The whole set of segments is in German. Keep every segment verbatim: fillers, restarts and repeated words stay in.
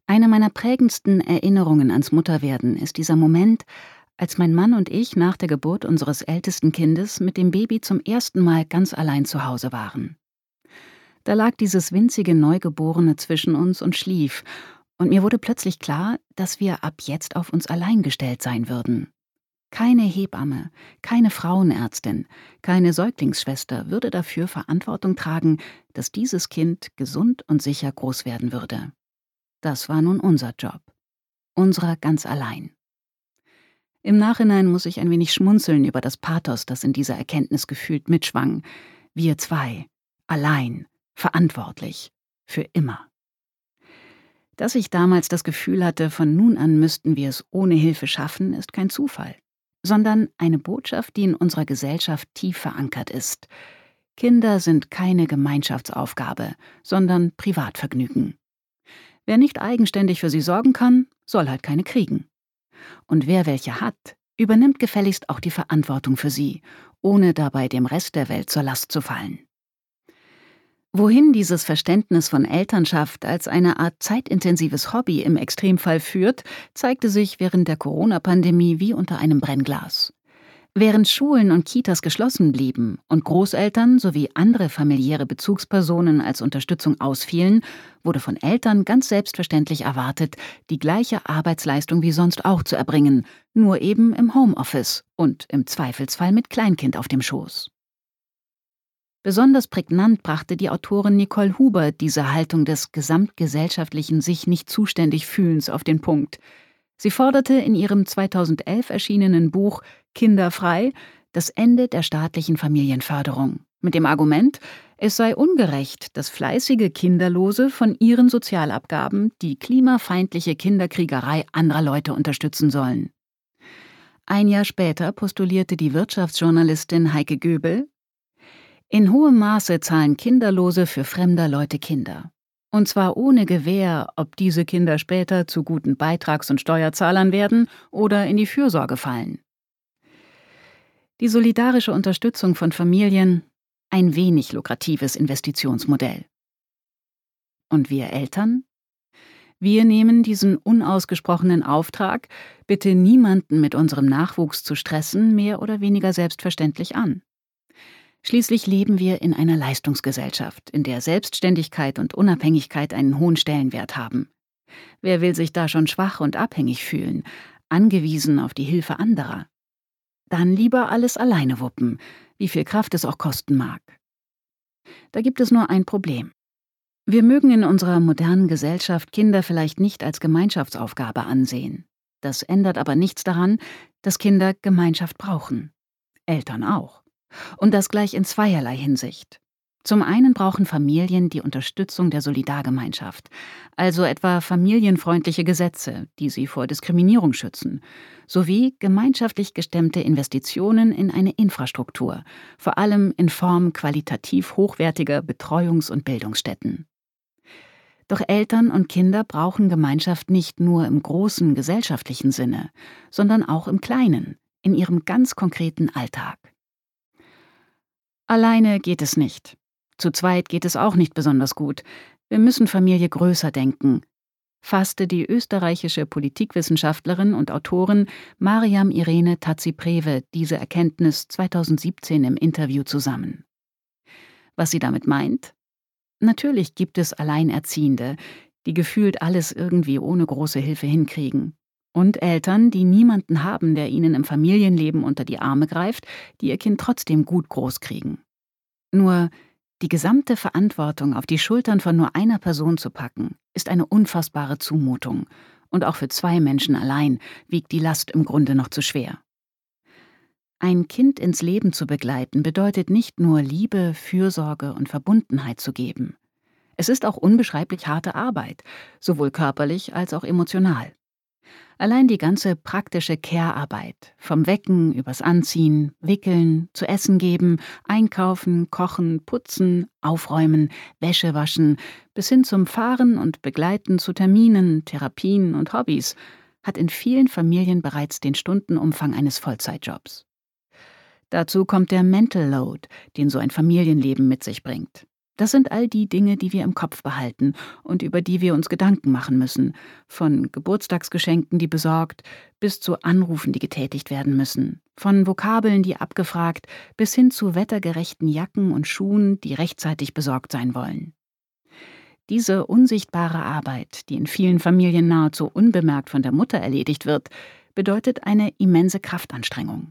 Eine meiner prägendsten Erinnerungen ans Mutterwerden ist dieser Moment, als mein Mann und ich nach der Geburt unseres ältesten Kindes mit dem Baby zum ersten Mal ganz allein zu Hause waren. Da lag dieses winzige Neugeborene zwischen uns und schlief, und mir wurde plötzlich klar, dass wir ab jetzt auf uns allein gestellt sein würden. Keine Hebamme, keine Frauenärztin, keine Säuglingsschwester würde dafür Verantwortung tragen, dass dieses Kind gesund und sicher groß werden würde. Das war nun unser Job. Unserer ganz allein. Im Nachhinein muss ich ein wenig schmunzeln über das Pathos, das in dieser Erkenntnis gefühlt mitschwang. Wir zwei. Allein. Verantwortlich. Für immer. Dass ich damals das Gefühl hatte, von nun an müssten wir es ohne Hilfe schaffen, ist kein Zufall, sondern eine Botschaft, die in unserer Gesellschaft tief verankert ist. Kinder sind keine Gemeinschaftsaufgabe, sondern Privatvergnügen. Wer nicht eigenständig für sie sorgen kann, soll halt keine kriegen. Und wer welche hat, übernimmt gefälligst auch die Verantwortung für sie, ohne dabei dem Rest der Welt zur Last zu fallen. Wohin dieses Verständnis von Elternschaft als eine Art zeitintensives Hobby im Extremfall führt, zeigte sich während der Corona-Pandemie wie unter einem Brennglas. Während Schulen und Kitas geschlossen blieben und Großeltern sowie andere familiäre Bezugspersonen als Unterstützung ausfielen, wurde von Eltern ganz selbstverständlich erwartet, die gleiche Arbeitsleistung wie sonst auch zu erbringen, nur eben im Homeoffice und im Zweifelsfall mit Kleinkind auf dem Schoß. Besonders prägnant brachte die Autorin Nicole Huber diese Haltung des gesamtgesellschaftlichen sich nicht zuständig Fühlens auf den Punkt. Sie forderte in ihrem zweitausendelf erschienenen Buch Kinderfrei das Ende der staatlichen Familienförderung, mit dem Argument, es sei ungerecht, dass fleißige Kinderlose von ihren Sozialabgaben die klimafeindliche Kinderkriegerei anderer Leute unterstützen sollen. Ein Jahr später postulierte die Wirtschaftsjournalistin Heike Göbel: In hohem Maße zahlen Kinderlose für fremder Leute Kinder. Und zwar ohne Gewähr, ob diese Kinder später zu guten Beitrags- und Steuerzahlern werden oder in die Fürsorge fallen. Die solidarische Unterstützung von Familien, ein wenig lukratives Investitionsmodell. Und wir Eltern? Wir nehmen diesen unausgesprochenen Auftrag, bitte niemanden mit unserem Nachwuchs zu stressen, mehr oder weniger selbstverständlich an. Schließlich leben wir in einer Leistungsgesellschaft, in der Selbstständigkeit und Unabhängigkeit einen hohen Stellenwert haben. Wer will sich da schon schwach und abhängig fühlen, angewiesen auf die Hilfe anderer? Dann lieber alles alleine wuppen, wie viel Kraft es auch kosten mag. Da gibt es nur ein Problem. Wir mögen in unserer modernen Gesellschaft Kinder vielleicht nicht als Gemeinschaftsaufgabe ansehen. Das ändert aber nichts daran, dass Kinder Gemeinschaft brauchen. Eltern auch. Und das gleich in zweierlei Hinsicht. Zum einen brauchen Familien die Unterstützung der Solidargemeinschaft, also etwa familienfreundliche Gesetze, die sie vor Diskriminierung schützen, sowie gemeinschaftlich gestemmte Investitionen in eine Infrastruktur, vor allem in Form qualitativ hochwertiger Betreuungs- und Bildungsstätten. Doch Eltern und Kinder brauchen Gemeinschaft nicht nur im großen gesellschaftlichen Sinne, sondern auch im Kleinen, in ihrem ganz konkreten Alltag. Alleine geht es nicht. Zu zweit geht es auch nicht besonders gut. Wir müssen Familie größer denken, fasste die österreichische Politikwissenschaftlerin und Autorin Mariam Irene Tazi-Prewe diese Erkenntnis zweitausendsiebzehn im Interview zusammen. Was sie damit meint? Natürlich gibt es Alleinerziehende, die gefühlt alles irgendwie ohne große Hilfe hinkriegen. Und Eltern, die niemanden haben, der ihnen im Familienleben unter die Arme greift, die ihr Kind trotzdem gut großkriegen. Nur die gesamte Verantwortung auf die Schultern von nur einer Person zu packen, ist eine unfassbare Zumutung. Und auch für zwei Menschen allein wiegt die Last im Grunde noch zu schwer. Ein Kind ins Leben zu begleiten bedeutet nicht nur Liebe, Fürsorge und Verbundenheit zu geben. Es ist auch unbeschreiblich harte Arbeit, sowohl körperlich als auch emotional. Allein die ganze praktische Care-Arbeit, vom Wecken übers Anziehen, Wickeln, zu essen geben, einkaufen, kochen, putzen, aufräumen, Wäsche waschen, bis hin zum Fahren und Begleiten zu Terminen, Therapien und Hobbys, hat in vielen Familien bereits den Stundenumfang eines Vollzeitjobs. Dazu kommt der Mental Load, den so ein Familienleben mit sich bringt. Das sind all die Dinge, die wir im Kopf behalten und über die wir uns Gedanken machen müssen, von Geburtstagsgeschenken, die besorgt, bis zu Anrufen, die getätigt werden müssen, von Vokabeln, die abgefragt, bis hin zu wettergerechten Jacken und Schuhen, die rechtzeitig besorgt sein wollen. Diese unsichtbare Arbeit, die in vielen Familien nahezu unbemerkt von der Mutter erledigt wird, bedeutet eine immense Kraftanstrengung.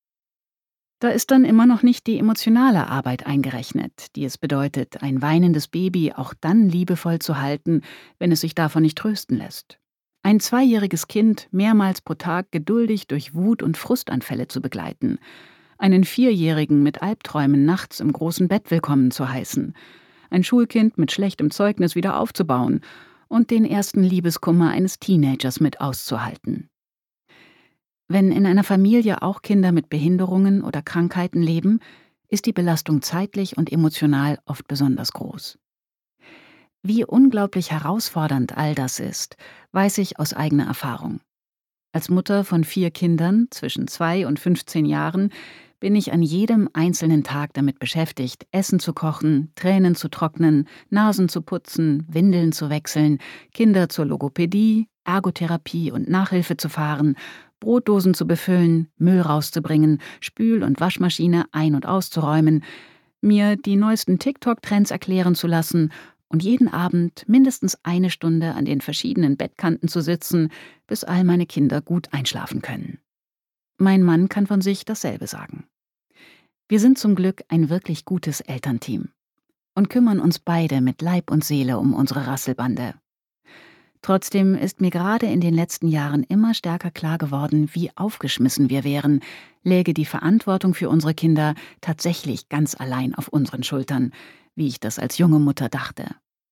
Da ist dann immer noch nicht die emotionale Arbeit eingerechnet, die es bedeutet, ein weinendes Baby auch dann liebevoll zu halten, wenn es sich davon nicht trösten lässt. Ein zweijähriges Kind mehrmals pro Tag geduldig durch Wut- und Frustanfälle zu begleiten. Einen Vierjährigen mit Albträumen nachts im großen Bett willkommen zu heißen. Ein Schulkind mit schlechtem Zeugnis wieder aufzubauen und den ersten Liebeskummer eines Teenagers mit auszuhalten. Wenn in einer Familie auch Kinder mit Behinderungen oder Krankheiten leben, ist die Belastung zeitlich und emotional oft besonders groß. Wie unglaublich herausfordernd all das ist, weiß ich aus eigener Erfahrung. Als Mutter von vier Kindern zwischen zwei und fünfzehn Jahren bin ich an jedem einzelnen Tag damit beschäftigt, Essen zu kochen, Tränen zu trocknen, Nasen zu putzen, Windeln zu wechseln, Kinder zur Logopädie, Ergotherapie und Nachhilfe zu fahren, Brotdosen zu befüllen, Müll rauszubringen, Spül- und Waschmaschine ein- und auszuräumen, mir die neuesten TikTok-Trends erklären zu lassen und jeden Abend mindestens eine Stunde an den verschiedenen Bettkanten zu sitzen, bis all meine Kinder gut einschlafen können. Mein Mann kann von sich dasselbe sagen. Wir sind zum Glück ein wirklich gutes Elternteam und kümmern uns beide mit Leib und Seele um unsere Rasselbande. Trotzdem ist mir gerade in den letzten Jahren immer stärker klar geworden, wie aufgeschmissen wir wären, läge die Verantwortung für unsere Kinder tatsächlich ganz allein auf unseren Schultern, wie ich das als junge Mutter dachte.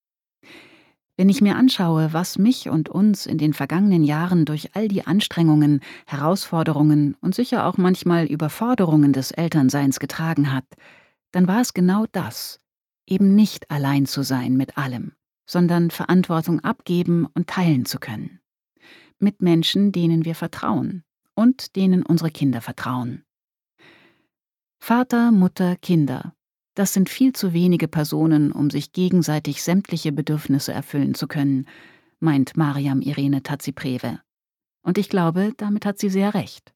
Wenn ich mir anschaue, was mich und uns in den vergangenen Jahren durch all die Anstrengungen, Herausforderungen und sicher auch manchmal Überforderungen des Elternseins getragen hat, dann war es genau das, eben nicht allein zu sein mit allem, sondern Verantwortung abgeben und teilen zu können. Mit Menschen, denen wir vertrauen und denen unsere Kinder vertrauen. Vater, Mutter, Kinder. Das sind viel zu wenige Personen, um sich gegenseitig sämtliche Bedürfnisse erfüllen zu können, meint Mariam Irene Tatsipreve. Und ich glaube, damit hat sie sehr recht.